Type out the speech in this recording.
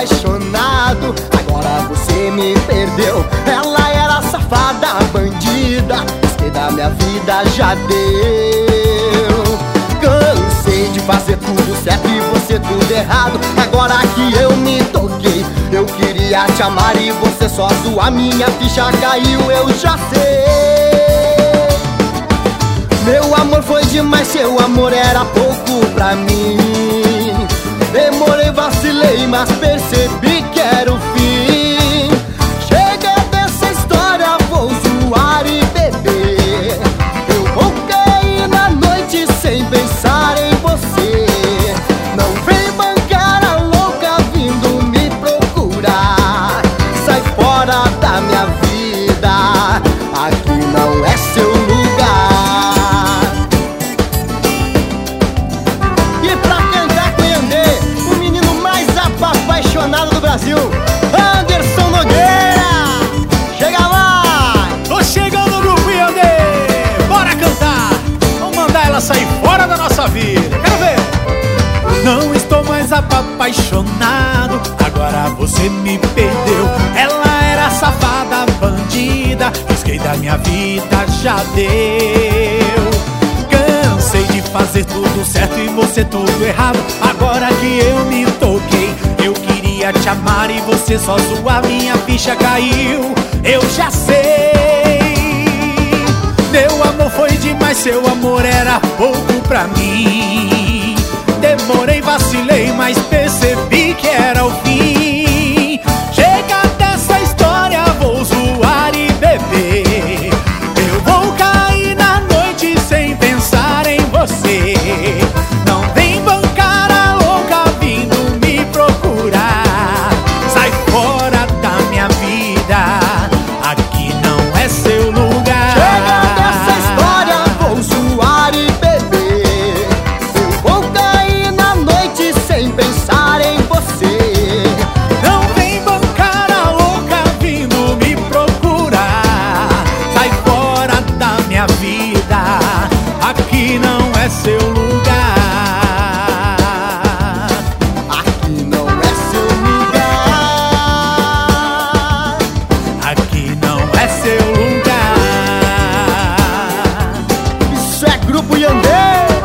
apaixonado, agora você me perdeu. Ela era safada, bandida, que da minha vida já deu. Cansei de fazer tudo certo e você tudo errado, agora que eu me toquei. Eu queria te amar e você só zoar, minha ficha caiu, eu já sei. Meu amor foi demais, seu amor era pouco pra mim. Demorei, vacilei, mas percebi que era o fim. Chega dessa história, vou zoar e beber. Eu vou cair na noite sem pensar em você. Não vem bancar a louca vindo me procurar. Sai fora da minha vida, aqui não é seu lugar. E pra cantar com Yandê, o menino mais apaixonado do Brasil, Anderson Nogueira. Chega lá! Tô chegando no grupo Yandê, bora cantar. Vamos mandar ela sair fora da nossa vida, quero ver. Não estou mais apaixonado, agora você me perdeu. Ela era safada, bandida, risquei da minha vida, já deu. Cansei de fazer tudo certo e você tudo errado, agora que eu me toquei. Eu queria te amar e você só zoar, minha ficha caiu, eu já sei. Meu amor foi demais, seu amor era pouco pra mim. Demorei, vacilei, mas percebi que era o fim. Chega dessa história, vou zoar e beber. Eu vou cair na noite sem pensar em você. Não vem bancar a louca vindo me procurar. Sai fora da minha vida, aqui não é seu lugar. Chega dessa história, vou zoar e beber. Eu vou cair na noite sem pensar em você. Não vem bancar a louca vindo me procurar. Sai fora da minha vida, aqui não é seu lugar. Aqui não é seu lugar. Aqui não é seu lugar. Isso é Grupo Yandê.